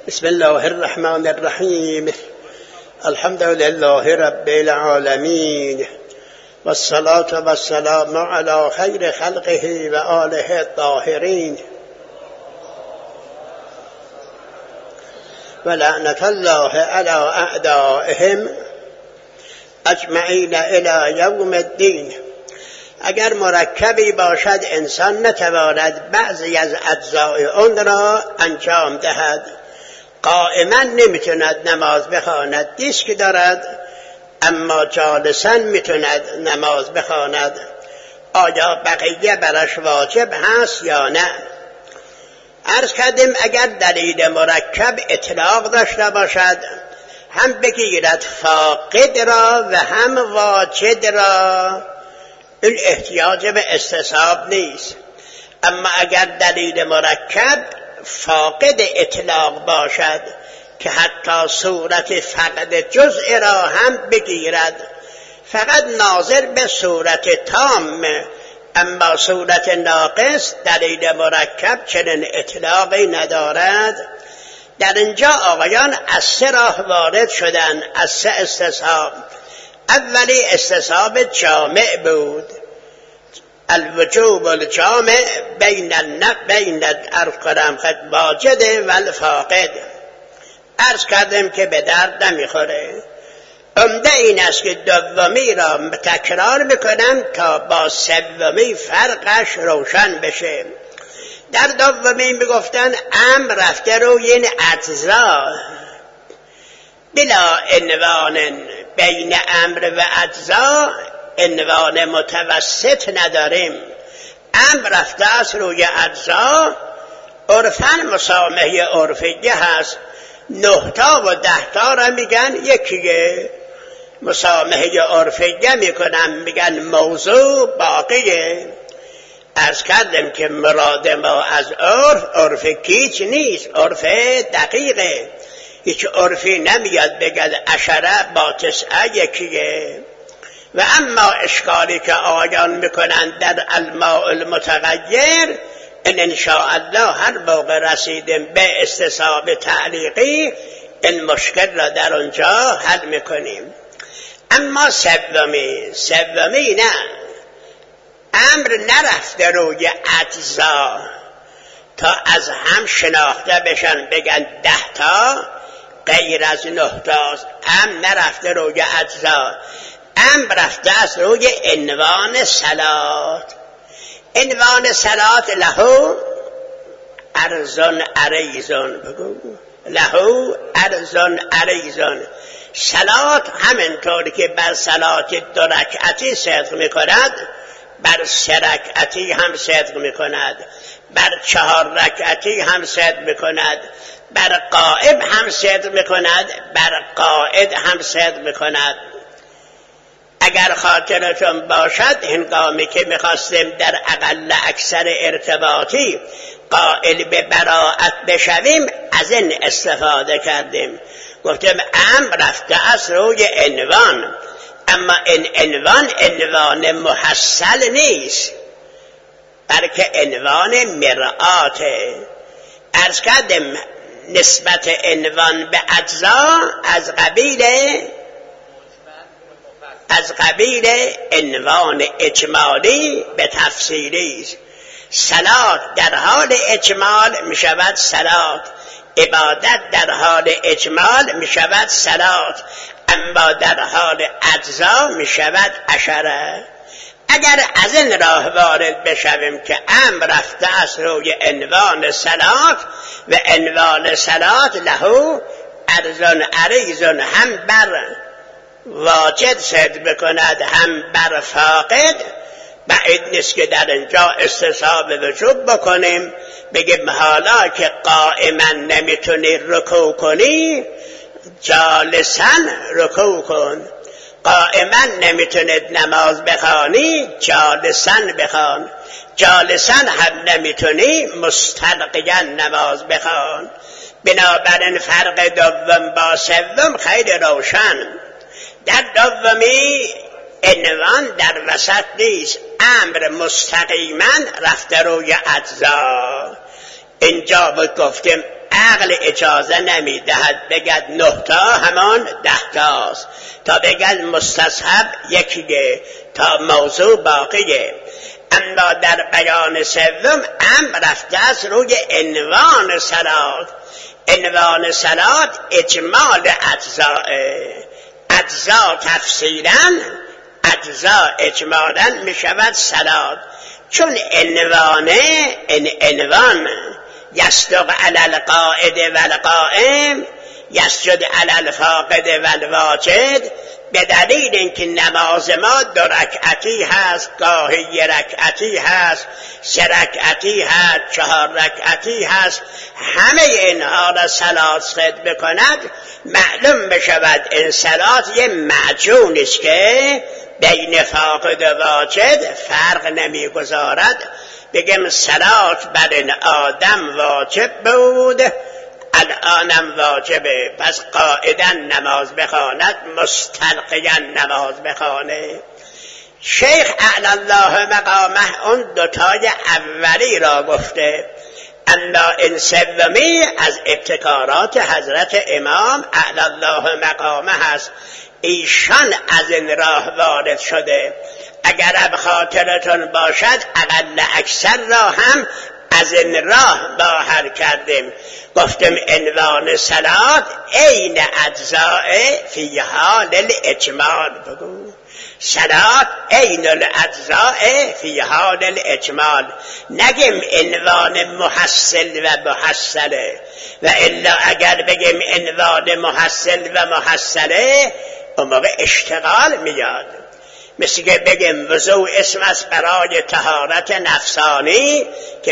بسم الله الرحمن الرحیم. الحمد لله رب العالمین والصلاة والسلام علی خیر خلقه و آله الطاهرین و لعنت الله علی اعدائهم اجمعین الی یوم الدین. اگر مرکبی باشد انسان نتواند بعضی از اجزای آن را انجام دهد. قائما نمیتوند نماز بخواند، دیسک دارد اما جالسا میتوند نماز بخواند. آیا بقیه برش واجب هست یا نه؟ عرض کردیم اگر دلیل مرکب اطلاق داشته باشد، هم بگیرد فاقد را و هم واجد را، این احتیاج به استصحاب نیست. اما اگر دلیل مرکب فاقد اطلاق باشد که حتی صورت فقد جزء را هم بگیرد، فقط ناظر به صورت تام، اما صورت ناقص دلیل مرکب چنین اطلاقی ندارد. در اینجا آقایان از سه راه وارد شدن، از سه استصحاب. اولی استصحاب جامع بود، الوجوب الجامع بین الواجد و الفاقد. عرض کردم که به درد نمیخوره. عمده این است که دومی را تکرار میکنم تا با سومی فرقش روشن بشه. در دومی میگفتن امر رفته روی این اجزا بلا عنوان، بین امر و اجزا عنوان متوسط نداریم. امر رفته است روی اجزا، عرفاً مسامحه عرفیه هست. 9 تا و 10 تا را میگن یکیه، مسامحه عرفیه میکنن میگن موضوع باقیه. عرض کردم که مراد ما از عرف کیچ نیست، عرف دقیقه. هیچ عرفی نمیاد بگد 10 با 9 یکیه. و اما اشکالی که آیان میکنند در الماء المتغیر، ان شاء الله هر موقع رسیدیم به استصحاب تعلیقی این مشکل را در اونجا حل میکنیم. اما سومی نه، امر نرفته روی اجزا تا از هم شناخته بشن بگن 10 تا غیر از 9 تاست. امر نرفته روی اجزا، امر رفته است روی عنوان صلات. عنوان صلات لهو ارزن عریضن، بگو لهو ارزن عریضن. صلات همینطور که بر صلات 2 رکعتی صدق میکند، بر 3 رکعتی هم صدق میکند، بر 4 رکعتی هم صدق میکند، بر قائم هم صدق میکند، بر قاعد هم صدق میکند. اگر خاطرتون باشد هنگامی که میخواستیم در اقل اکثر ارتباطی قائل به براءت بشویم از این استفاده کردیم. گفتم امر رفته است روی عنوان، اما این عنوان محصل نیست، بلکه عنوان مرآته. عرض کردم نسبت عنوان به اجزا از قبیل عنوان اجمالی به تفصیلی است. صلات در حال اجمال می شود صلات، عبادت در حال اجمال می شود صلات، اما در حال اجزا می شود 10. اگر از این راه وارد بشویم که امر رفته است روی عنوان صلات و عنوان صلات لهو ارزن عریضن، هم بر واجد صدق بکند هم بر فاقد، بعید نیست که در اینجا استصحاب وجوب بکنیم، بگیم حالا که قائما نمیتونی رکوع کنی جالسا رکوع کن، قائما نمیتونید نماز بخوانی جالسا بخوان، جالسا هم نمیتونی مستلقیا نماز بخوان. بنابراین فرق دوم با سوم خیلی روشن. در دومی عنوان در وسط نیست، امر مستقیما رفته روی اجزا. اینجا گفتیم عقل اجازه نمیدهد بگد 9 تا همان 10 تاست، تا بگد مستصحب یکیه، تا موضوع باقیه. اما در بیان سوم امر رفته است روی عنوان صلات. عنوان صلات اجمال اجزا تفصیلا، اجزا اجمالا می شود صلات. چون عنوان یصدق علی القاعد والقائم، یسجد علی الفاقد والواجد، به دلیل اینکه نماز ما 2 رکعتی هست، گاهی 1 رکعتی هست، 3 رکعتی هست، 4 رکعتی هست، همه اینها را صلات صد بکند، معلوم بشود این صلات یه معجونی است که بین فاقد و واجد فرق نمیگذارد. بگم صلات بر این آدم واجب بود، الانم واجبه، پس قاعداً نماز بخواند، مستلقیاً نماز بخوانه. شیخ اعلی الله مقامه اون 2 تای اولی را گفته، اما این سومی از ابتکارات حضرت امام اعلی الله مقامه هست. ایشان از این راه وارد شده. اگر به خاطرتون باشد اقل اکثر را هم از این راه باهر کردیم. گفتم عنوان صلات عین اجزاء فی حال الاجمال. بگو صلات عین الاجزاء فی حال الاجمال، نگیم عنوان محصل و محصله. و الا اگر بگیم عنوان محصل و محصله اون موقع اشتغال میاد. مثل که بگیم وضوء اسم است برای طهارت نفسانی که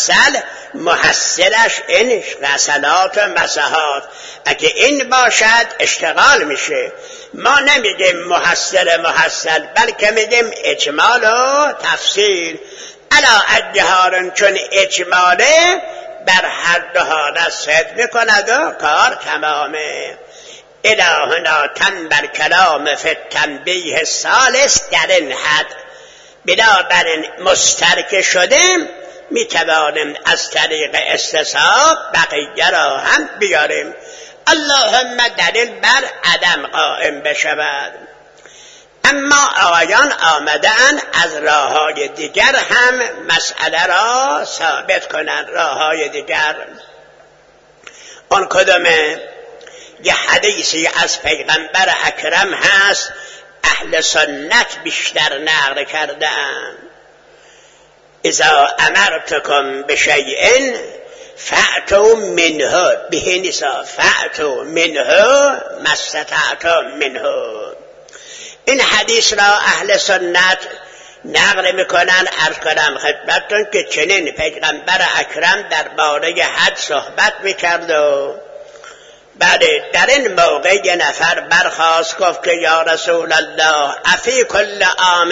محصلش این غسلات و مسحات. اگه این باشد اشتغال میشه. ما نمیگیم محصل بلکه میگیم اجمال و تفصیل. علا اجهارن، چون اجماله بر هر 2 حالت صد میکند و کار تمامه. الهنا تنبر کلام فی التنبیه الثالث در این حد. بنابراین مسترک شدیم، میتوانیم از طریق استصحاب بقیه را هم بیاریم. اللهم دلیل بر عدم قائم بشود. اما آیان آمدن از راههای دیگر هم مسئله را ثابت کنند. راههای دیگر اون کدومه؟ یه حدیثی از پیغمبر اکرم هست، اهل سنت بیشتر نقل کردن. اذا امرتکم بشیء فأتوا منه، به نسا فأتوا منه ما استطعتم منه. این حدیث را اهل سنت نقل میکنن. عرض کنم خدمتتون که چنین پیغمبر اکرم درباره حد صحبت میکرد و بعد در این موقع یه نفر برخاست گفت که یا رسول الله افی کل عام.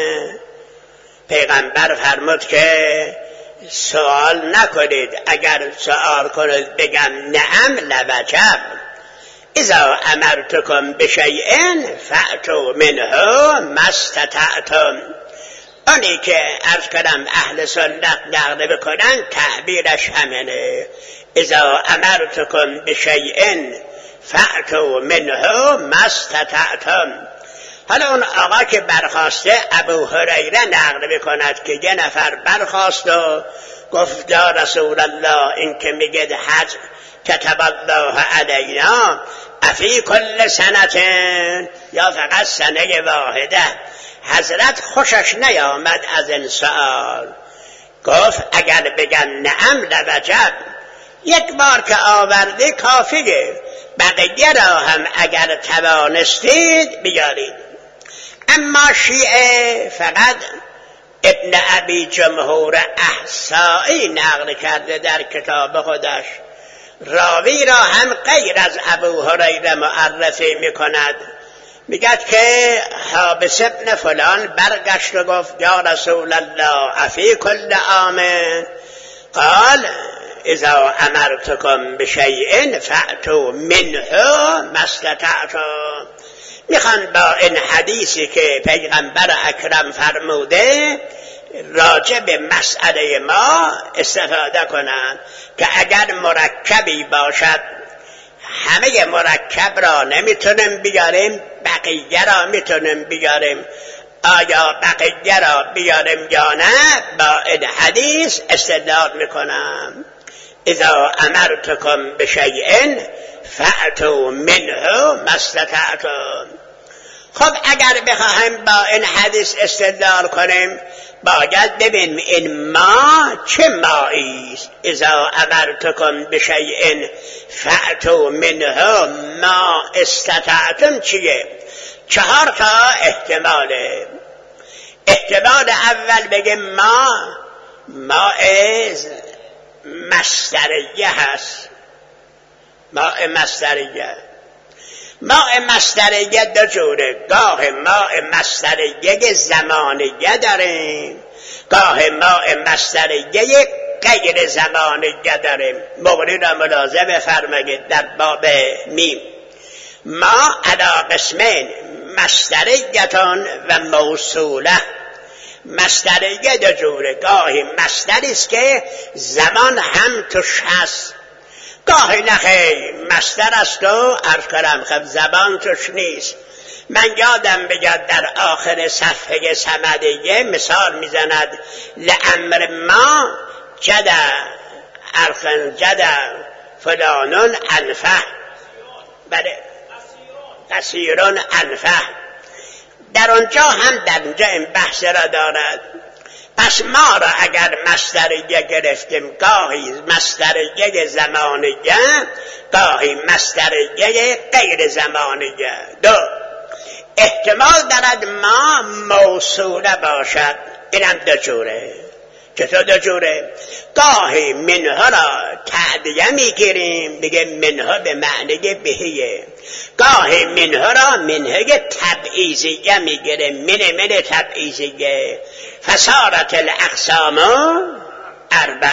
پیغمبر فرمود که سوال نکنید، اگر سوال کنید بگم نعم لوجب. اذا امرتکم بشیء فأتوا منه ما استطعتم. اونی که عرض کنم اهل سنت نقل بکنن تعبیرش همینه. اذا امرتکم بشیء فأتوا منه ما استطعتم. حالا اون آقا که برخواسته ابو هریره نقل میکند که یه نفر برخواست و گفت یا رسول الله این که میگه حج کتب الله علینا افی کل سنت، یا فقط سنه واحده؟ حضرت خوشش نیامد از این سؤال. گفت اگر بگن نعم لوجب، یک بار که آوردی کافیه، بقیه را هم اگر توانستید بیارید. اما شیعه فقط ابن ابی جمهور احصایی نقل کرده در کتاب خودش. راوی را هم غیر از ابو هریره معرفی میکند. میگد که حابس ابن فلان برگشت و گفت یا رسول الله افی کل عام؟ قال اذا امرتکم بشیء فأتوا منه ما استطعتم. میخوان با این حدیثی که پیغمبر اکرم فرموده راجع به مسئله ما استفاده کنند که اگر مرکبی باشد همه مرکب را نمیتونیم بیاریم، بقیه را میتونیم بیاریم. آیا بقیه را بیاریم یا نه؟ با این حدیث استدلال میکنم. اذا امرتکم بشیء فأتوا منه ما استطعتم. خب اگر بخواهیم با این حدیث استدلال کنیم باید ببینیم این ما چه مایی است. اذا امرتکم بشیء فأتوا منه ما استطعتم چیه؟ 4 تا احتماله. احتمال اول بگیم ما مصدریه هست. ماء مصدریه 2 جوره. گاه ماء مصدریه زمانیه داریم، گاه ماء مصدریه غیر زمانیه داریم. مغنی را ملاحظه بفرمایید در باب میم. ما علی قسمین مصدریتون و موصوله. مصدریه 2 جوره. گاهی مصدری است که زمان هم توش هست، گاهی نخیر مصدر است و عرض کنم خب زبان توش نیست. من یادم بیاد در آخر صفحه صمدیه مثال میزند لامر ما جدا فلانون انفه، بله کثیرون انفه. در اونجا هم در اونجا این بحث را دارد. پس ما را اگر مصدریه گرفتیم گاهی مصدریه زمانیه، گاهی مصدریه غیر زمانیه. 2 احتمال دارد ما موصوله باشد. اینم 2 جوره. چطور 2 جوره؟ گاهی منها را تعدیه میگیریم، دیگه منها به معنی بهیه. گاهی منها را منهای تبعیضیه میگیریم، من تبعیضیه. فصارت الاقسام 4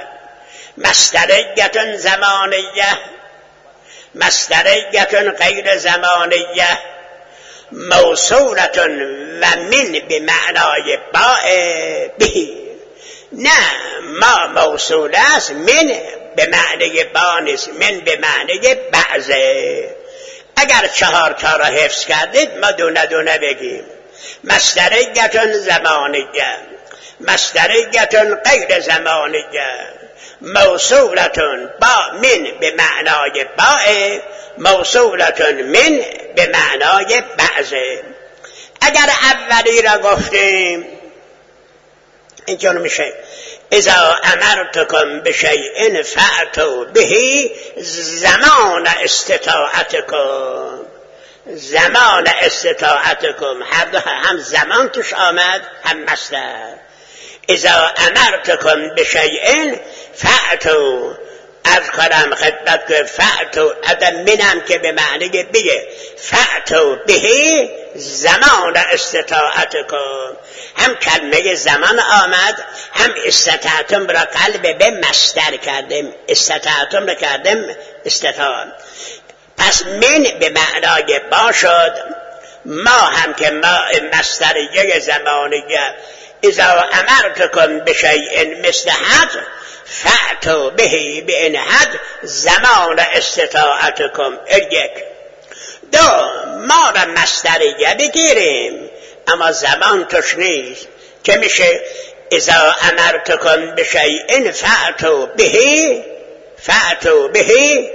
مصدریه زمانیه، مصدریه غیر زمانیه، موصولة و من به معنای باء به. نه ما موصول است، من به معنی با نیست، من به معنی بعضه. اگر 4 تا را حفظ کردید ما دونه دونه بگیم. مصدریه زمانیه، مصدریه غیر زمانیه، موصولة با من به معنای باء، موصولة من به معنای بعضه. اگر اولی را گفتیم اینجور میشه اذا امرتکم بشیء فأتوا به زمان استطاعتکم. زمان استطاعتکم هم زمان توش آمد هم مصدر. اذا امرتکم بشیء فأتوا، از کنم خدمت که فأتوا ادم منم که به معنی بیه، فأتوا به زمان استطاعتکم. هم کلمه زمان آمد، هم استطاعتم را قلب به مصدر کردیم، استطاعتم را کردیم استطاعت. پس من به معنای با شد، ما هم که ما مصدریه زمانیه. اذا امرتکم بشیء مثل حد فأتوا به بإن حد زمان استطاعتکم. 1. 2 ما را مصدریه بگیریم اما زمان توش نیست که میشه اذا امرتکم بشیء فأتوا به، فأتوا به،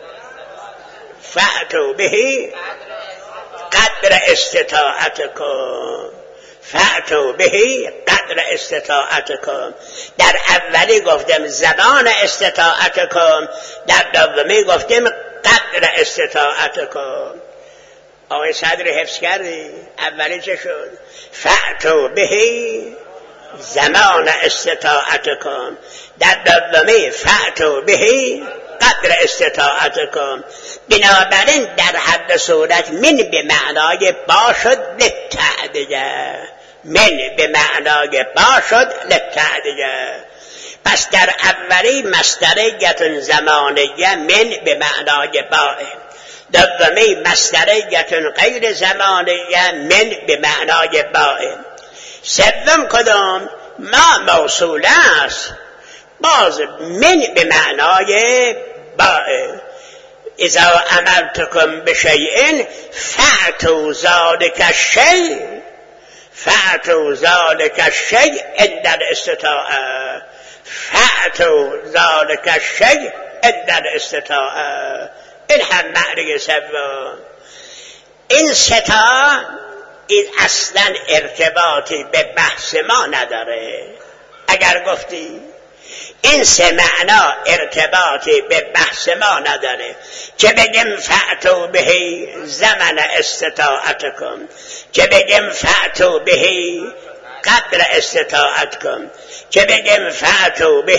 فأتوا به قدر استطاعتکم، فأتوا به قدر استطاعتکم. در اولی گفتم زمان استطاعتکم، در دومی گفتم قدر استطاعتکم. آقای صدر حفظ کردی؟ اولی چه شد؟ فأتوا به زمان استطاعتکم، در دومی فأتوا به قدر استطاعتکم. بنابراین در حد صورت من به معنای با شد للتعدیه، من به معنای با شد للتعدیه. پس در اولی مصدریه زمانیه من به معنای با، دومی مصدریه غیر زمانیه من به معنای با. سوم کدام؟ ما موصول است، باز من به معنای باء. اذا امرتکم بشیء فأتوا ذلک الشیء، فأتوا ذلک الشیء عند الاستطاعة، فأتوا ذلک الشیء عند الاستطاعة. این هم معنی سوم. این ستا این اصلا ارتباطی به بحث ما نداره. اگر گفتی این سه معنا ارتباطی به بحث ما نداره که بگیم فأتوا به زمن استطاعتکم، که بگیم فأتوا به قدر استطاعتکم، که بگیم فأتوا به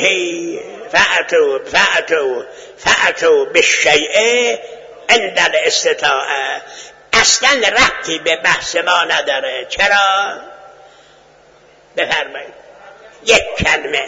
فأتوا بالشیء عند الاستطاعه. اصلا ربطی به بحث ما نداره. چرا؟ بفرمایید. یک کلمه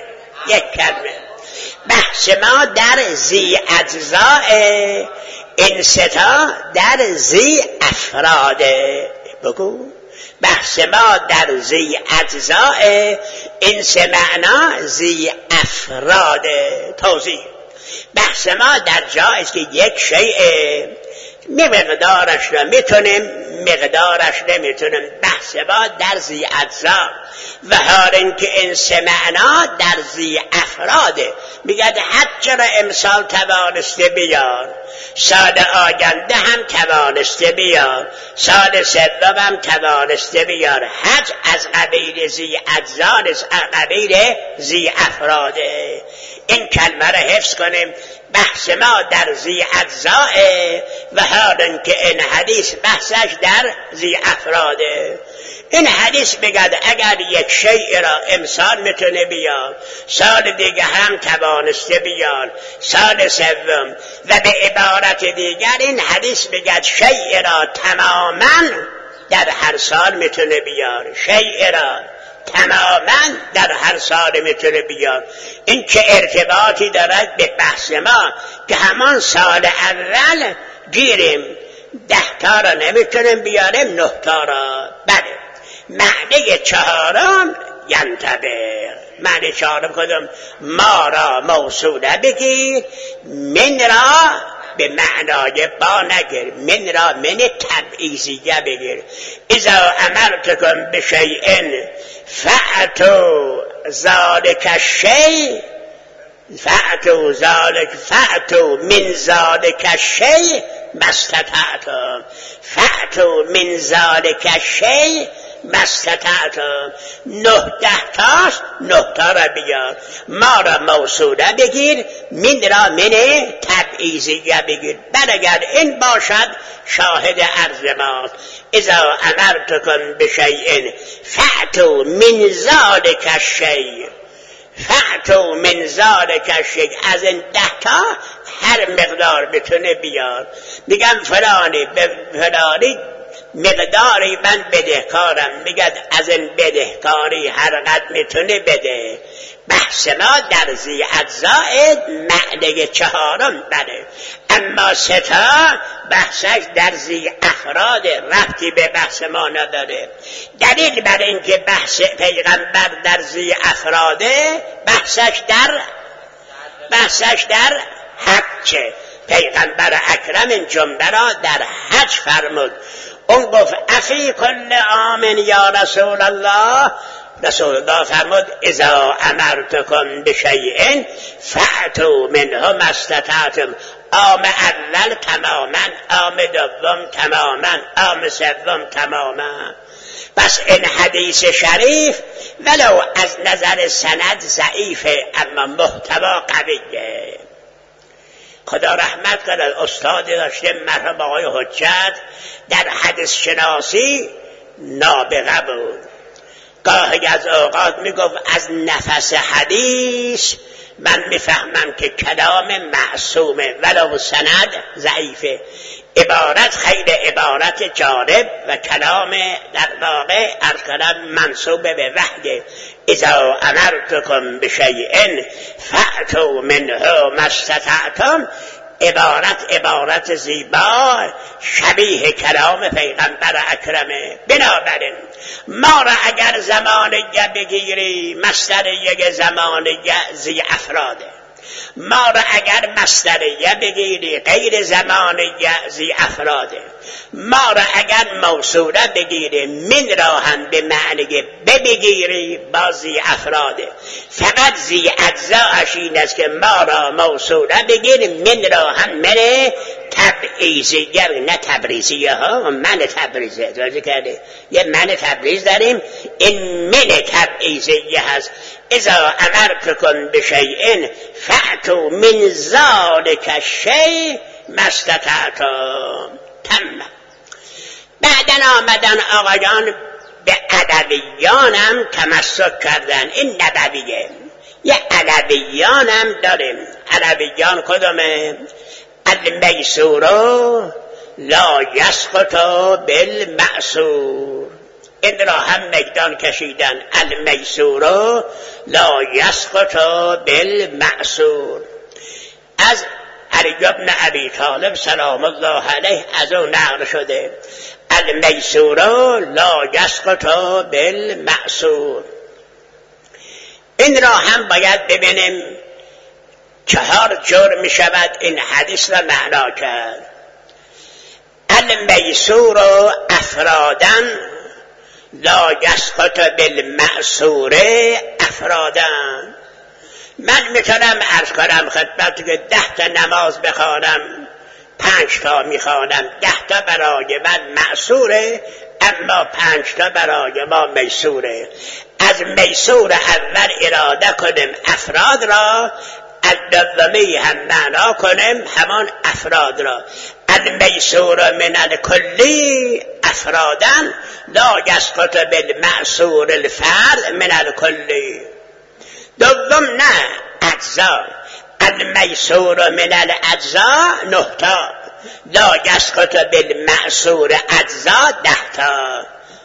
بحث ما در ذی اجزاء، این ستا در ذی افراده. بگو بحث ما در ذی اجزاء، این سه معنا ذی افراده. توضیح بحث ما در جایی است که یک شیء مقدارش را میتونیم، مقدارش نمیتونیم. بحث ما در ذی اجزا و حال اینکه این سه معنا در ذی افراده. میگه حج را امسال توانسته بیار، سال آینده هم توانسته بیار، سال سوم هم توانسته بیار. حج از قبیل ذی اجزا نیست، از قبیل ذی افراده. این کلمه را حفظ کنیم. بحث ما در ذی اجزاء و حال اینکه این حدیث بحثش در ذی افراده. این حدیث بگد اگر یک شیء را امسال میتونه بیار، سال دیگه هم توانسته بیار، سال سوم، و به عبارت دیگر این حدیث بگد شیء را تماما در هر سال میتونه بیار، شیء را تماما در هر سال میتونه بیار. این که ارتباطی دارد به بحث ما که همان سال اول گیریم 10 تا را نمیتونیم بیاریم 9 تا را. بله معنی چهارم ینتبه. معنی چهارم کدوم؟ ما را موصوله بگیر، من را به معنای با نگیر، من را من تبعیضیه بگیر. اذا امرتکم بشیء فأتوا ذلک الشیء، فأتوا من ذلک الشیء ما استطعتم، فأتوا من ذلک الشیء ما استطعتم. 9 تاست، 9 تا را بیار. ما را موصوله بگیر، من را من تبعیضیه بگیر. بل اگر این باشد شاهد عرض ماست. اذا امرتکم بشیء فأتوا من ذلک الشیء، فأتوا من ذلک الشیء. از این 10 تا هر مقدار بتونه بیار. میگم فلانی به فلانی مقداری من بدهکارم، میگه از این بدهکاری هر قد میتونه بده. بحث ما در ذی اجزاء معنی چهارم. بله اما ستا بحثش در ذی افراد، ربطی به بحث ما نداره. دلیل بر اینکه بحث پیغمبر در ذی افراده، بحثش در حج. پیغمبر اکرم این جمله را در حج فرمود. اون گفت افی کل عام یا رسول الله، رسول الله فرمود اذا امرتکم بشیء فأتوا منه ما استطعتم. عام اول تماما، عام دوم تماما، عام سوم تماما. پس این حدیث شریف ولو از نظر سند ضعیفه اما محتوا قویه. خدا رحمت کنه استادی داشته مرحوم آقای حجت، در حدیث شناسی نابغه بود. گاهی از اوقات میگفت از نفس حدیث من میفهمم که کلام معصومه ولو سند ضعیفه. عبارت خیلی عبارت جالب و کلام در واقع ارکلم منصوب به وحی. اذا امرتکم بشیء فأتوا منه ما استطعتم. عبارت زیبا شبیه کلام پیغمبر اکرمه. بنابراین ما را اگر زمانیه بگیری مصدریه زمانیه ذی افراده، ما را اگر مصدریه بگیری غیر زمانیه ذی افراده، ما را اگر موصوله بگیری من را هم به معنی بگیری با ذی افراده. فقط ذی اجزاش این است که ما را موصوله بگیری، من را هم من تبعیضیه نه تبریزیه ها، من تبریزه توجه کرده، یه من تبریز داریم، این من تبعیضیه هست. اذا امرتکم بشیء فأتوا من ذلک الشیء ما استطعتم. تمام. بعدن آمدن آقایان به ادبیانم تمسک کردن. این نبویه. یه ادبیانم داریم. ادبیان کدومه؟ المیسور لا یسقط بالمعسور. این را هم میدان کشیدن. المیسور لا یسقط بالمعسور. از علی بن ابی طالب سلام الله علیه از او نقل شده المیسور لا یسقط بالمعسور. این را هم باید ببینیم 4 جور می شود این حدیث را معنا کرد. المیسور افرادن لا یسقط بالمعسور افرادن. من میتونم عرض کنم خدمت که 10 تا نماز بخوانم، 5 تا میخوانم، 10 تا برای من معسوره، اما 5 تا برای ما میسوره. از میسور اول اراده کنیم افراد را، از دومی هم معنا کنیم همان افراد را. المیسور من الکلی افرادن لا یسقط بالمعسور الفرد من الکلی. دوم نه اجزا. المیسور من الاجزا 9 تا لا یسقط بالمعسور اجزا 10 تا.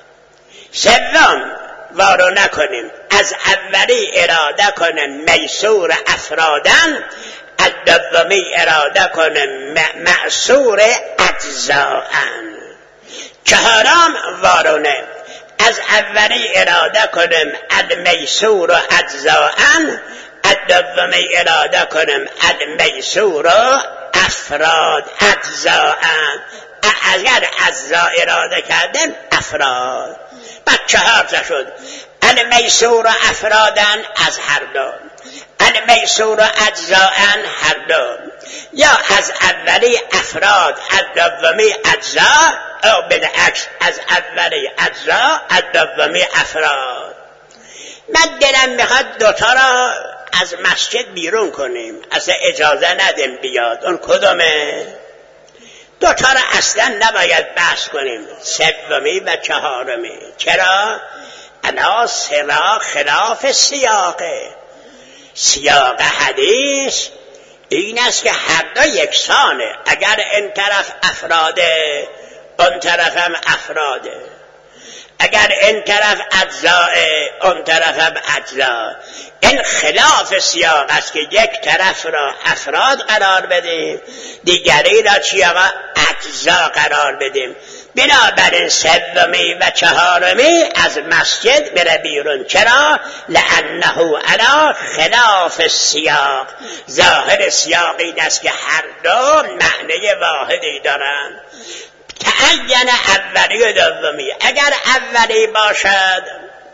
سوم وارو نکنیم، از اولی اراده کنیم میسور افرادن، از دومی اراده کنیم معسور اجزاءن. چهارم وارونه، از اولی اراده کنیم المیسور اجزاءن، از دومی اراده کنیم المیسور افراد اجزاءن. اگر اجزا اراده کردیم افراد. بعد 4 تا شد. المیسور افرادن از هر دو، المیسور اجزاءن هر دو، یا از اولی افراد از دومی اجزا، او بالعکس از اولی اجزا از دومی افراد. من دلم میخواد 2 تا را از مسجد بیرون کنیم، اصلا اجازه ندیم بیاد. اون کدومه؟ 2 تا را اصلا نباید بحث کنیم، سومی و 4می. چرا؟ انا سلا خلاف سیاقه. سیاق حدیث این است که هر دو یکسانه. اگر این طرف افراده اون طرف هم افراده، اگر این طرف اجزاء اون طرف هم اجزا. این خلاف سیاق است که یک طرف را افراد قرار بدیم، دیگری را چی آقا؟ اجزا قرار بدیم. بنابراین سومی و 4می از مسجد بره بیرون. چرا؟ لانه علی خلاف السیاق. ظاهر سیاق این است که هر دو معنی واحدی دارند. تعین اولی و دومی. اگر اولی باشد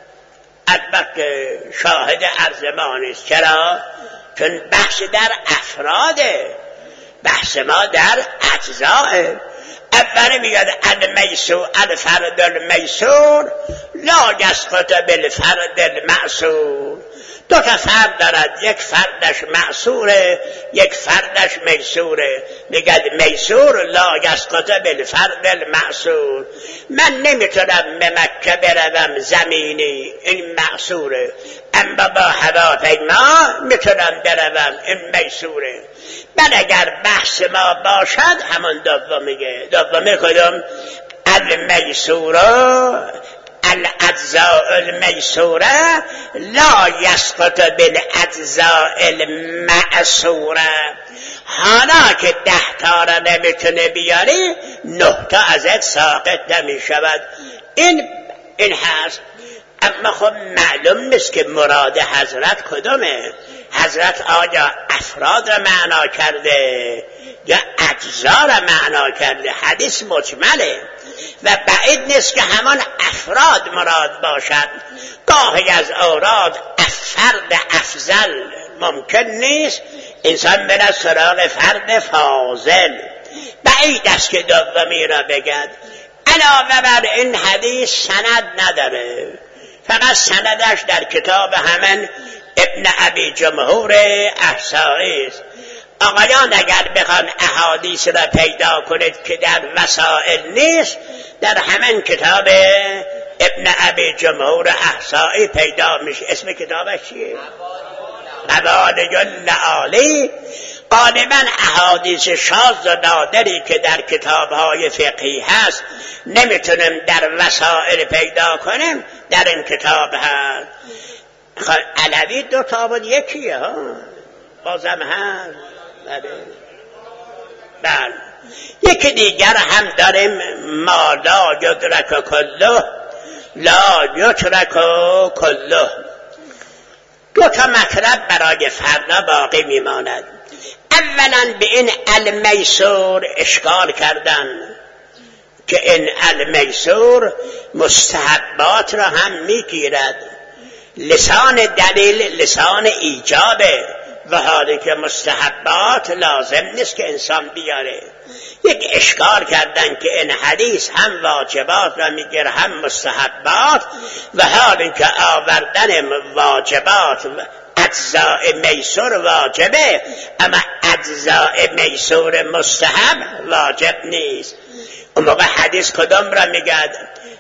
البته شاهد عرض ما نیست. چرا؟ چون بحث در افراده، بحث ما در اجزاه. اولی میگه المیسور الفرد المیسور لا یسقط بالفرد المعسور. 2 تا فرد دارد، یک فردش معسوره، یک فردش میسوره. میگه میسور لا یسقط بالفرد المعسور. من نمیتونم به مکه بروم زمینی، این معسوره، اما با هواپیما میتونم بروم، این میسوره. من اگر بحث ما باشد همون دومیه. دومی کدوم؟ المیسوره الاجزاء المیسوره لا یسقط بالاجزاء المعسوره. حالا که 10 تا را نمیتونه بیاری 9 تا ازت ساقط نمی شود. این هست. اما خب معلوم نیست که مراد حضرت کدومه. حضرت آیا افراد را معنا کرده یا اجزا را معنا کرده؟ حدیث مجمله و بعید نیست که همان افراد مراد باشد. گاهی از اوراد فرد افضل ممکن نیست انسان بره سراغ فرد فاضل. بعید است که دومی را بگد. علاوه بر این حدیث سند نداره، فقط سندش در کتاب همین ابن ابی جمهور احصایی است. آقایان اگر بخوان احادیث را پیدا کنید که در وسائل نیست، در همین کتاب ابن ابی جمهور احصایی پیدا میشه. اسم کتابش چیه؟ مبالغ اللعالی. غالبا احادیث شاذ و نادری که در کتاب‌های فقهی هست نمیتونیم در وسائل پیدا کنیم، در این کتاب هست. علوی 2 تا بود، یکیه ها بازم هست. بله. یکی دیگر هم داریم، ما لا یدرک کله لا یترک کله. 2 تا مطلب برای فردا باقی میماند. اولا به این المیسور اشکال کردن که این المیسور مستحبات را هم میگیرد. لسان دلیل لسان ایجابه و حالی که مستحبات لازم نیست که انسان بیاره. یک اشکال کردن که این حدیث هم واجبات را میگیره هم مستحبات و حالی که آوردن واجبات اجزاء میسور واجبه اما اجزاء میسور مستحب واجب نیست. اون موقع حدیث کدام را میگد؟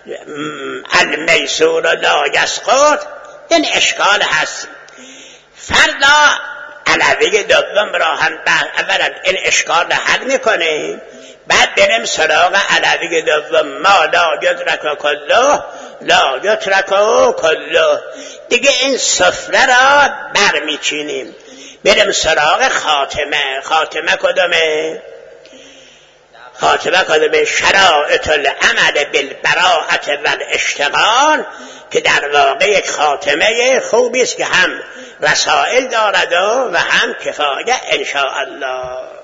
المیسور لا یسقط. این اشکال هست. فردا علوی دوم را هم اولا این اشکال را حل میکنه، بعد بریم سراغ علوی دوم ما لا یدرک کله لا یترک کله. دیگه این سفره را برمیچینیم، بریم سراغ خاتمه. خاتمه کدومه؟ خاتمه کدومه؟ شرائط العمل بالبراءة والاشتغال، که در واقع یک خاتمه خوبی است که هم رسائل دارد و هم کفایه ان شاء الله.